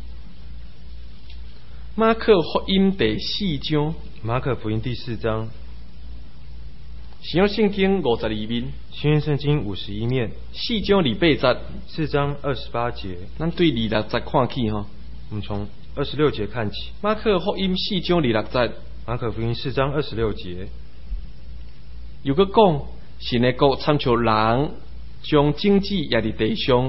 马可福音第4章， 马可福音第4章， 新约圣经52面， 新约圣经51面 ，4章28节 ，4章28节， 咱对26节看起哈。 我们从26节看起。 马可福音4章26节， 马可福音4章26节， 又搁讲，神的国参照人将荆棘压伫地上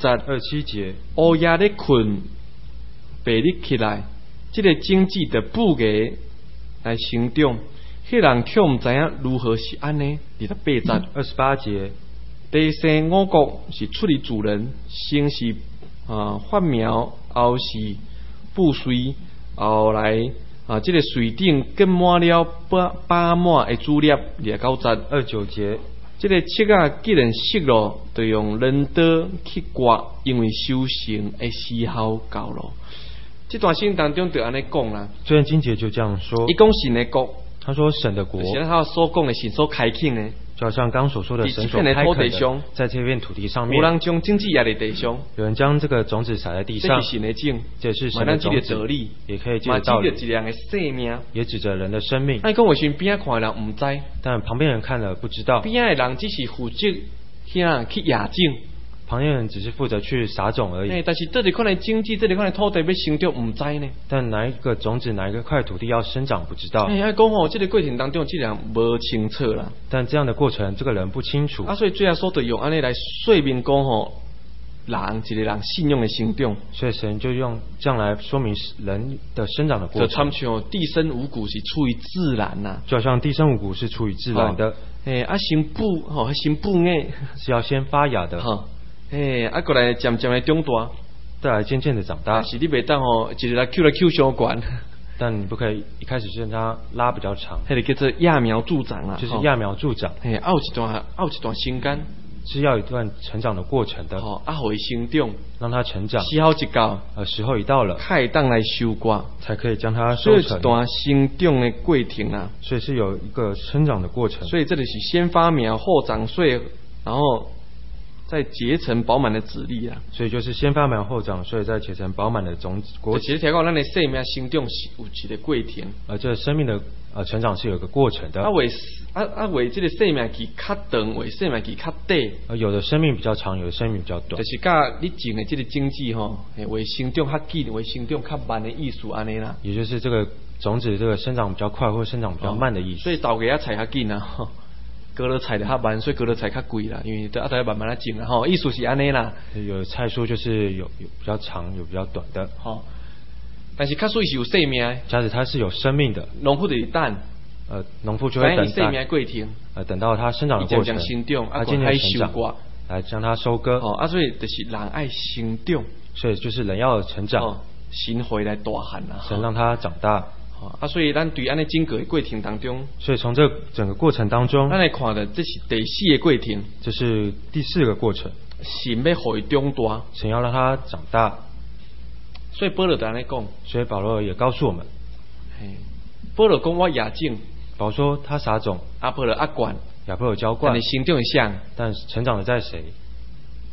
，27节，乌鸦咧困，白日起来。这个经济的布个来成长，迄人却唔知影如何是安尼。28节 ，28节， 第三五谷是出于主人，先是发苗，后是布穗，后来这个穗顶更满了巴满的主粒。29节，这个切啊，既然熟了，就用镰刀去刮，因为收成的时候到了。这段经当中就安尼讲啦， 这段经节就这样说。 伊讲神的国， 他说神的国， 就是他所讲的神所开垦的， 就好像刚所说的神所开垦的，在这片土地上面， 有人将种子压在地上， 有人将这个种子撒在地上， 这是神的种， 这是神的种子，也可以借着道理，也指着人的生命。 那讲为什么边看的人唔知？ 但旁边人看了不知道， 边的人只是负责去亚种。 旁边人只是负责去撒种而已。 但是这里看来经济，这里看来土地要生长，唔知呢。 但哪一个种子，哪一个块土地要生长，不知道。 讲吼，这个过程当中，这人无清楚啦。 但这样的过程，这个人不清楚。 所以最后说的用安尼来说明讲吼，人一个人信用的生长。 所以神就用这样来说明人的生长的过程。 就参像地生五谷是出于自然呐， 就好像地生五谷是出于自然的。 先布先布是要先发芽的。 过来渐渐的长大， 再来渐渐的长大。 是你袂当一日来Q 相关。 但你不可以一开始就让它拉比较长。 那个叫做揠苗助长啊， 就是揠苗助长。 有一段时间， 是要一段成长的过程的。 会生长， 让它成长。 时候一到， 时候一到了， 才当来收割， 才可以将它收成。 一段生长的过程啊， 所以是有一个生长的过程。 所以这里是先发苗后长穗，然后再结成饱满的籽粒啊， 所以就是先发苗后长穗，再结成饱满的种子果子。 其实提到咱的生命生长是有一个过程， 这生命的成长是有一个过程的。 为这个生命期较长，为生命期较短。 有的生命比较长，有的生命比较短。 就是甲你种的这个种子吼，为生长较紧，为生长较慢的意思安尼啦。 也就是这个种子这个生长比较快或生长比较慢的意思。 所以豆芽采较紧啊。割了菜的较慢，所以割了菜较贵啦，因为都要慢慢来种啦吼。意思是安尼啦。 有菜蔬就是有比较长，有比较短的。 但是较属是有生命的。 假使它是有生命的， 农夫得等。 农夫就会等待。 生命过程。 等到它生长的过程。 生长， 它渐渐成长，来将它收割。 所以就是人爱生长。 所以就是人要成长。 神回来大汉啦。 神让它长大。 所以咱对安尼整个的过程当中， 所以从这整个过程当中， 咱来看的这是第4个过程， 这是第4个过程。 神要互伊长大， 神要让他长大。 所以保罗就安尼讲， 所以保罗也告诉我们， 保罗讲我亚种， 保罗说他撒种， 阿波罗压灌， 亚波罗浇灌， 但你生长的像， 但成长的在谁？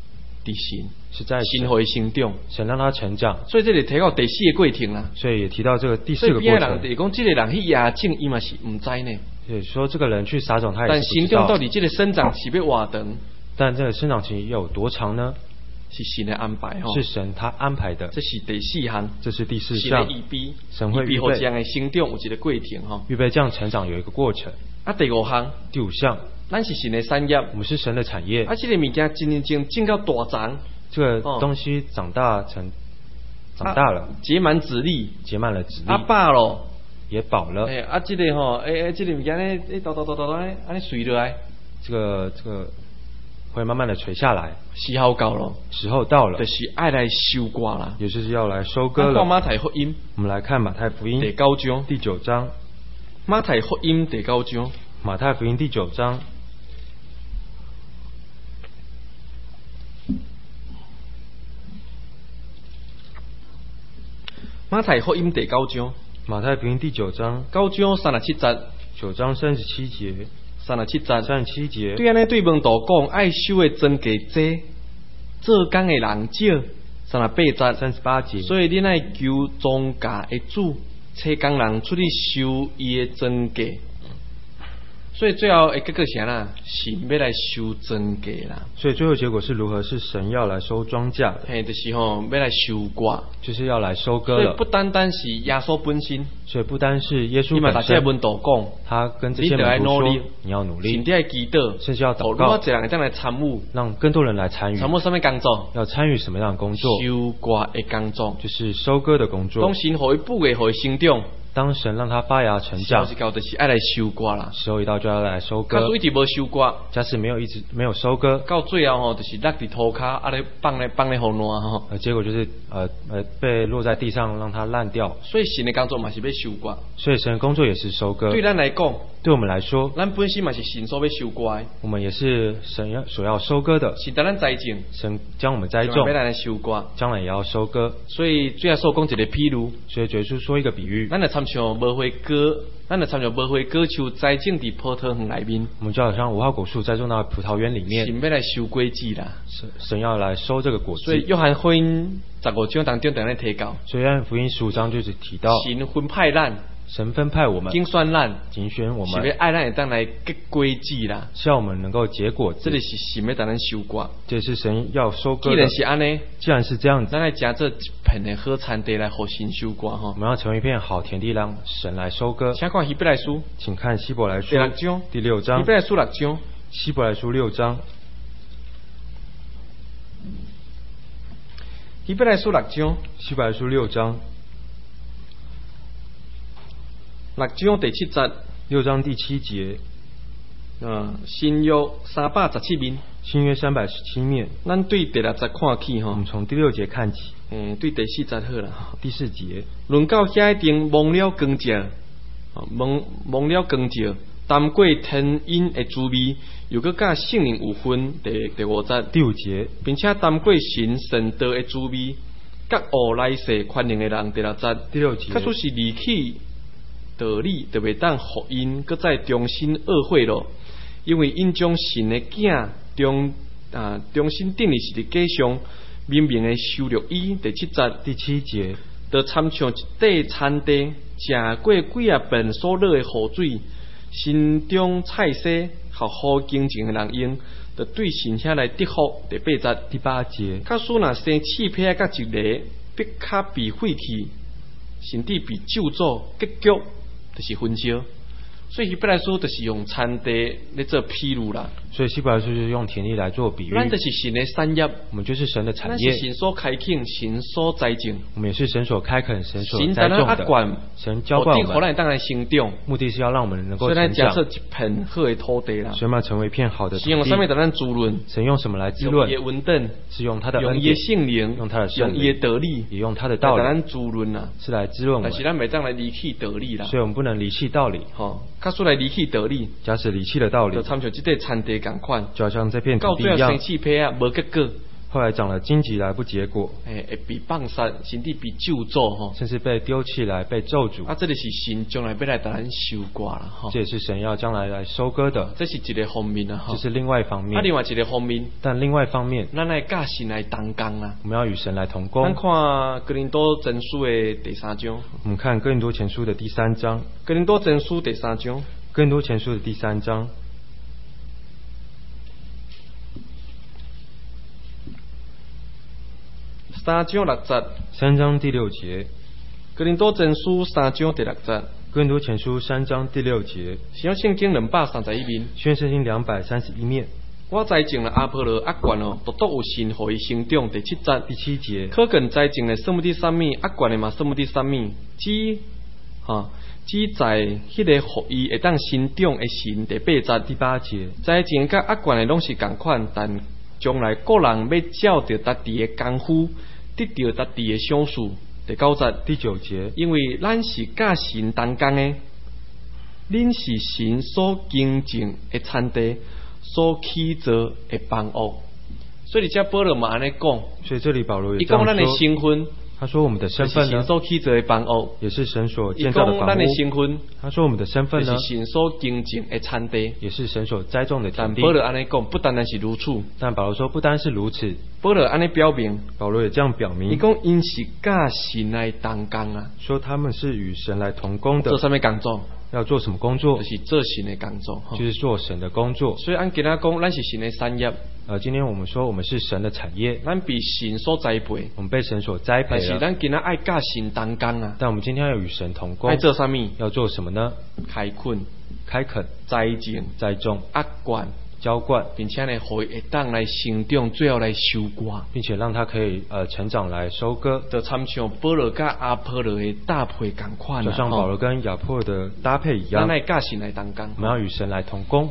伫神， 是在神互伊生长， 神让他成长。 所以这里提到第4个过程啦。 所以也提到这个第4个过程。所以边人就是讲，这个人去野种，伊嘛是唔知呢。 也说这个人去撒种，他也是不知道。 但生长到底这个生长是要偌长？ 但这个生长期有多长呢？ 是神的安排， 是神他安排的。 这是第4项， 这是第4项。神会预备这样的生长有一个过程， 预备这样成长有一个过程。 第5项， 第5项， 咱是神的产业， 我们是神的产业。 这个物件真正到大长， 这个东西长大了， 结满籽粒， 结满了籽粒， 饱了， 也饱了。 这个这个物件呢，安尼垂落来， 这个会慢慢的垂下来。 时候到了， 时候到了， 就是爱来收割啦， 也就是要来收割了。 马太福音， 我们来看马太福音第9章， 第9章。 马太福音第9章， 马太福音第9章。 马太福音第9章， 马太福音第9章 ，9章37节 ，9章37节，37节。 对安尼对门徒讲，爱收的庄稼多，做工的人少，38节，38节。所以恁爱求庄稼的主，找工人出去收伊的庄稼。所以最后结果是啦，神要来收庄稼啦。 所以最后结果是如何？是神要来收庄稼的。 就是要来收割， 就是要来收割了。 所以不单单是耶稣本身， 所以不单是耶稣本身。他跟这些门徒说，你要努力， 甚至要祈祷， 甚至要祷告，让更多人来参与。 参与什么工作？ 要参与什么样的工作？ 收割的工作， 就是收割的工作。 当神互伊补的，互伊生长。 当神让他发芽成长， 时候就是爱来收割啦。 时候一到就要来收割。 假使一直无收割， 假使没有收割， 到最后就是落伫土骹，咧放咧雨烂结果就是被落在地上，让它烂掉。 所以神的工作嘛是要收割。 所以神的工作也是收割。 对咱来讲， 对我们来说， 咱本身嘛是神所要收割的。 我们也是神所要收割的。 是咱栽种， 神将我们栽种， 要来收割， 将来也要收割。 所以最后所讲一个譬如， 所以主耶稣说一个比喻， 咱就参像无花果树栽种伫葡萄园里面， 我们就好像无花果树栽种到葡萄园里面。 神要来收果子啦， 神要来收这个果子。 所以约翰福音15章当中等咧提到， 所以约翰福音15章就是提到神分派咱。 神分派我们， 精选我们，是要爱咱会当来结果子啦， 希望我们能够结果子。 这里是神要当咱收割， 这是神要收割的。 既然是安尼， 既然是这样子， 咱来夹这一片的好产地来互神收割哈。 我们要成为一片好田地，让神来收割。 请看希伯来书， 请看希伯来书第6章。 希伯来书6章， 希伯来书6章。 希伯来书6章， 希伯来书6章。 6章第7节 ，6章第7节。 新约317面， 新约317面。 咱对第6节看起哈， 我们从第6节看起。 对第4节好啦。 第4节， 论到遐一定忘了光照，忘了光照，淡过天因的滋味，又搁甲圣灵有分。第5节， 第5节， 并且淡过神圣道的滋味，甲后来世权能的人。第6节， 第6节， 假使是离弃道理，就袂当互因搁再重新懊悔咯，因为因将神的囝重新定义是伫街上明明的羞辱伊。第7节， 第7节， 就参像一块田地，食过几啊遍所落的雨水，心中菜色合乎敬虔的人用，就对神遐来得福。第8节， 第8节， 假使若生气皮甲一个，必较被废弃，甚至被咒诅，结局就是焚烧。所以希伯来书就是用田地来做譬如啦。 所以希伯来书就是用田地来做比喻。 咱就是神的产业， 我们就是神的产业。 咱是神所开垦，神所栽种。 我们也是神所开垦，神所栽种的。神浇灌我们，目的是要让我们能够成长。 所以咱假设一片好的土地啦。 所以我们要成为一片好的土地。 神用什么来咱滋润？ 神用什么来滋润？ 用伊的恩典， 是用他的恩典， 用伊的圣灵， 用他的圣灵， 用伊的道理， 也用他的道理， 咱滋润啦， 是来滋润我们。 但是咱袂当来离弃道理啦。 所以我们不能离弃道理。 假使来离弃道理， 假使离弃了道理， 就参像这块田地共款， 就好像这片土地一样。 到最后生气皮啊，无结果。 后来长了荆棘来不结果， 会被放杀，甚至被咒诅甚至被丢弃来被咒诅。 这里是神将来要来咱收割啦这也是神要将来收割的。 这是一个方面啊这是另外一方面。 另外一个方面， 但另外一方面， 咱来甲神来同工啊。 我们要与神来同工。 咱看哥林多前书的第3章。 我们看哥林多前书的第3章。 哥林多前书第3章。 哥林多前书的第3章。 3章6節。 3章第6節。 哥林多前書3章第6節。 哥林多前書3章第6節。 新約聖經231面。 新約聖經231面。 我栽種了阿波羅壓冠獨獨有神互伊成長。第7節。 第7節。 可近栽種的算不得啥物，壓冠的嘛算不得啥物，只在迄個互伊會當成長的神。第8節。 第8節。 栽種甲壓冠的攏是共款，但將來個人要照着家己的功夫，得到家己的賞賜。第9節。 第9節。 因為咱是甲神同工的，恁是神所經淨的產地，所起造的房屋。所以這保羅嘛安尼講。所以這裡保羅也這樣說。伊講咱的身份。 他說我們的身份呢？ 是神所起造的房屋， 也是神所建造的房屋。 咱的身份。 他說我們的身份呢？ 是神所經淨的產地，也是神所栽種的田地。但保羅安尼講，不單單是如此。 但保羅說不單是如此。 保羅安尼表明， 保羅也這樣表明。 伊講因是甲神來同工啊， 說他們是與神來同工的。 做什麼工作？ 要做什麼工作？ 就是做神的工作， 就是做神的工作。 所以按今仔講，咱是神的產業。 今天我們說我們是神的產業， 咱被神所栽培， 我們被神所栽培。 但是咱今仔愛甲神同工啊。 但我們今天要與神同工。 愛做啥物？ 要做什麼呢？ 開墾、 栽種、 壓灌、 澆灌， 並且呢，互伊會當來成長，最後來收割， 並且讓它可以成長來收割。 就參像保羅甲阿波羅的搭配同款， 就像保羅跟亞波羅的搭配一樣。 咱愛甲神來同工， 我們要與神來同工。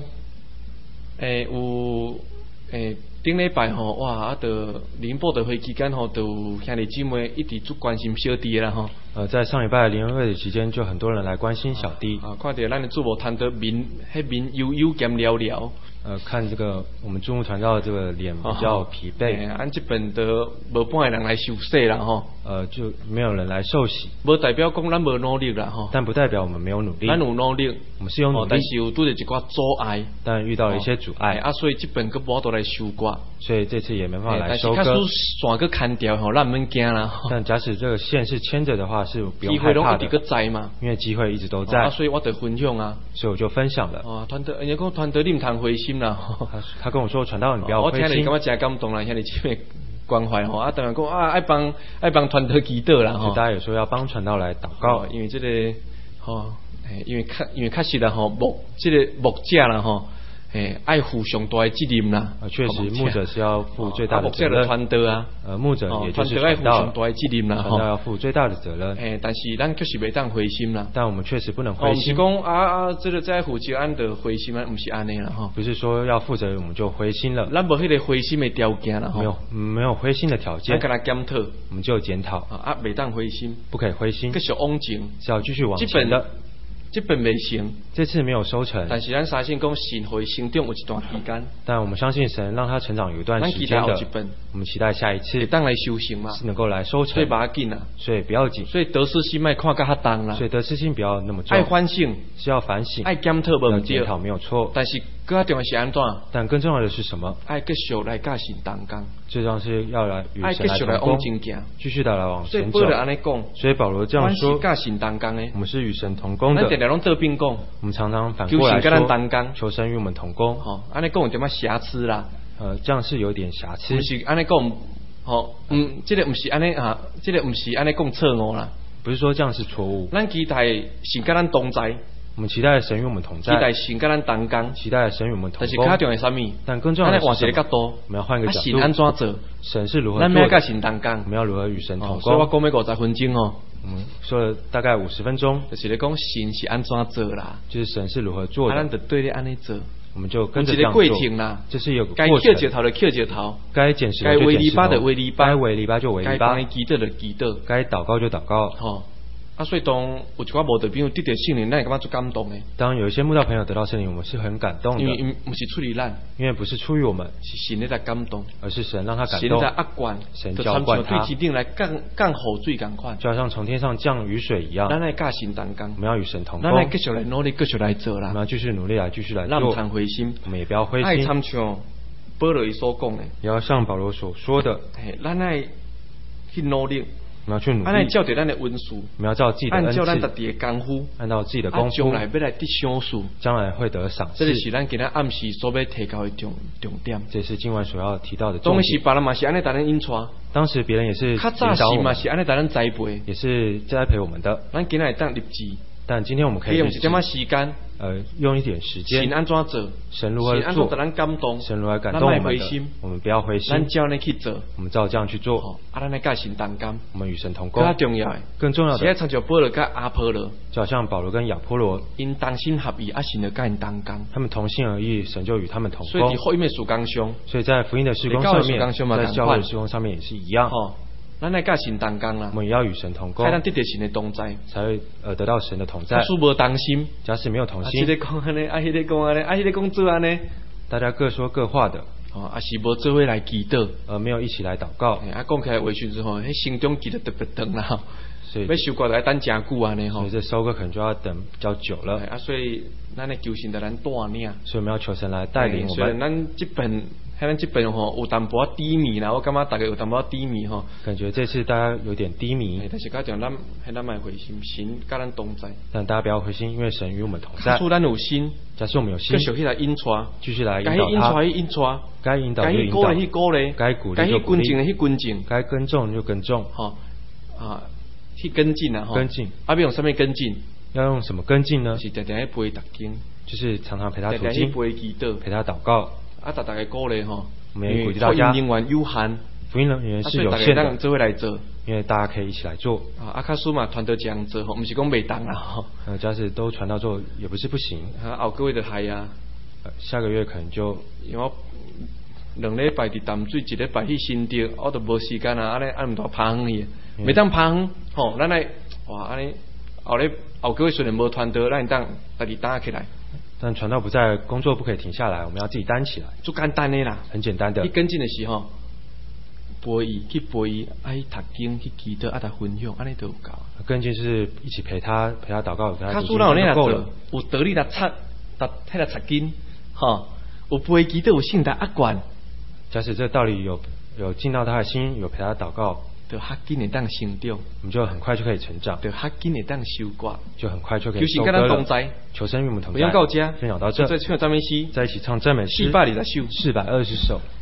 頂禮拜吼，哇，聯播的會期間吼，就兄弟姊妹一直足關心小弟啦吼。 在上禮拜聯會的期間，就很多人來關心小弟。 看到咱的主牧團隊面悠悠兼寥寥。 看這個我們駐牧傳道這個臉比較疲憊。 按這邊的無半個人來受洗啦吼。 就沒有人來受洗。 無代表講咱無努力啦吼。 但不代表我們沒有努力。 咱有努力， 我們是有努力。 但是有拄着一寡阻礙。 但遇到了一些阻礙。 所以這邊個無法度來收割。 所以這次也沒辦法來收割。 但是假使線個牽掉吼，咱唔免驚啦。 但假使這個線是牽着的話，是不用害怕的。 機會攏一直個在嘛。 因為機會一直都在。 所以我就分享啊。 所以我就分享了。 團隊，人家講團隊你唔通灰心啦。 他跟我說傳道你不要灰心。 我聽你感覺真感動啦，兄弟姐妹關懷吼。當然講愛幫團隊祈禱啦吼。 大家有時候要幫傳道來禱告， 因為這個因為確實啦吼，這個牧者啦吼。愛負上大的責任啦。 確實，牧者是要負最大的責任。 牧者的團隊啊， 牧者也就是傳道愛負上大的責任啦。 傳道要負最大的責任。 但是咱確實袂當灰心啦。 但我們確實不能灰心。 不是講這個在負責安的灰心啊，不是安尼啦吼。 不是說要負責任我們就灰心了。 咱無迄個灰心的條件啦。 沒有灰心的條件。 咱跟他檢討， 我們就檢討。 袂當灰心， 不可以灰心。 繼續往前， 是要繼續往前的。 這本沒成， 這次沒有收成。 但是咱相信講神會成長有一段時間。 但我們相信神讓它成長有一段時間的。我們期待下一次。 當來收成嘛， 是能夠來收成。 所以不要緊啦， 所以不要緊。 所以得失心賣看較重啦。 所以得失心不要那麼重。 愛反省， 是要反省。 愛檢討， 要檢討沒有錯。 但是更重要是安怎？ 但更重要的是什麼？ 愛繼續來甲神同工。最重要是要來與神來同工。 愛繼續來往前行， 繼續的來往前走。 所以保羅安尼講， 所以保羅這樣說。 我們是甲神同工的， 我們是與神同工的。 咱常常攏做並講。 我們常常反過來說，求神與我們同工。 安尼講有點仔瑕疵啦。 這樣是有點瑕疵。 不是安尼講，這個不是安尼這個不是安尼講錯誤啦。 不是說這樣是錯誤。 咱期待神甲咱同在。 我們期待神與我們同在。 期待神甲咱同工。 期待神與我們同工。 但是較重要是什麼？ 但更重要的是什麼？ 我們要換一個角度。 神安怎做？ 神是如何做？ 咱要甲神同工。 我們要如何與神同工？ 所以我講要50分鐘哦。 我們說了大概50分鐘。 就是咧講神是安怎做啦？ 就是神是如何做的？ 咱就對咧安尼做。 我們就跟着這樣做。 過程啦， 這是有個過程。 該撿石頭的撿石頭， 該撿石頭就撿石頭， 該圍籬笆的圍籬笆， 該圍籬笆就圍籬笆， 該祈禱的祈禱， 該禱告就禱告。 所以当有一寡慕道朋友得到圣灵，咱会感觉最感动的。 当有一些慕道朋友得到圣灵，我们是很感动的。 因为不是出于咱， 因为不是出于我们， 是神在感动， 而是神让他感动。 神在压灌， 神浇灌他， 对天顶来降雨水同款， 就好像从天上降雨水一样。 咱来甲神同工， 我们要与神同工。 咱来继续来努力，继续来做啦。 我们要继续努力来，继续来做。 咱唔通灰心， 我们也不要灰心。 爱参像保罗所讲的， 也要像保罗所说的， 咱爱去努力。 我们要去努力， 按照咱的恩赐， 我们要照自己的恩赐， 按照咱自己的功夫， 按照自己的功夫， 将来要来得赏赐， 将来会得赏赐。 这是咱今天暗时所要提高的重点。 这是今晚所要提到的重点。 当时别人嘛是安尼带咱引带， 当时别人也是引导我们， 较早时嘛是安尼带咱栽培， 也是栽培我们的。 咱今天会当立志， 但今天我们可以用一点时间。 用一点时间， 神安怎做？ 神如何做？ 咱感动， 神如何感动我们的？我们不要灰心， 咱照呢去做， 我们照这样去做。 咱来甲神同工， 我们与神同工。 更重要的， 更重要的， 现在参照保罗跟阿波罗， 就好像保罗跟亚波罗， 因同心合意，神就甲因同工。 他们同心合意，神就与他们同工。 所以在福音的事工上， 所以在福音的事工上面，在教会的事工上面也是一样。 咱来甲神同工啦， 我们也要与神同工， 才能得到神的同在， 才会得到神的同在。 假使无同心， 假使没有同心， 这个讲安尼，迄个讲安尼，迄个讲做安尼， 大家各说各话的， 是无做伙来祈祷， 没有一起来祷告。 讲起来话时之后，迄心中记得特别长啦， 所以要收割来等真久安尼吼， 所以这收割可能就要等比较久了。 所以咱的求神在咱带领， 所以我们要求神来带领我们。 虽然咱这本有淡薄低迷啦，我感觉大家有淡薄低迷吼。 感觉这次大家有点低迷。 但是咱卖灰心，神甲咱同在。 但大家不要灰心，因为神与我们同在。 假使咱有心， 假使我们有心， 继续来引带， 继续来引导他。该引导就引导， 该鼓励该鼓励就鼓励， 该跟进， 该跟踪就跟踪。 去跟进啊！ 跟进。 要用什么跟进？ 要用什么跟进呢？ 是常常去陪读经， 就是常常陪他读经， 陪祈祷， 陪他祷告。 大家鼓励吼， 我们也鼓励大家。 福音人员有限， 福音人员是有限的， 做伙来做， 因为大家可以一起来做。 卡苏嘛，团队这样做，不是讲袂当啦吼。 假使都传到做，也不是不行。 后个月就嗨啊！ 下个月可能就因为我2礼拜伫淡水，1礼拜去新竹，我都无时间啊！安尼唔大拍远去，袂当拍远吼。咱来安尼后个月虽然无团队，咱当家己担起来。 但传道不在，工作不可以停下来，我们要自己担起来。 最简单的啦， 很简单的。 去跟进的时候，陪伊去读经去祈祷，来分享，安尼都有够。 跟进是一起陪他祷告，陪他读经就够了。 有道理来读经，有陪祈祷，有信达压灌。 假使这道理有进到他的心，有陪他祷告。 就较紧的当成长， 我们就很快就可以成长。 就较紧的当收割， 就很快就可以收割了。求神与我们同在。 分享到这， 分享到这， 再唱赞美诗， 在一起唱赞美诗 420首。 420首。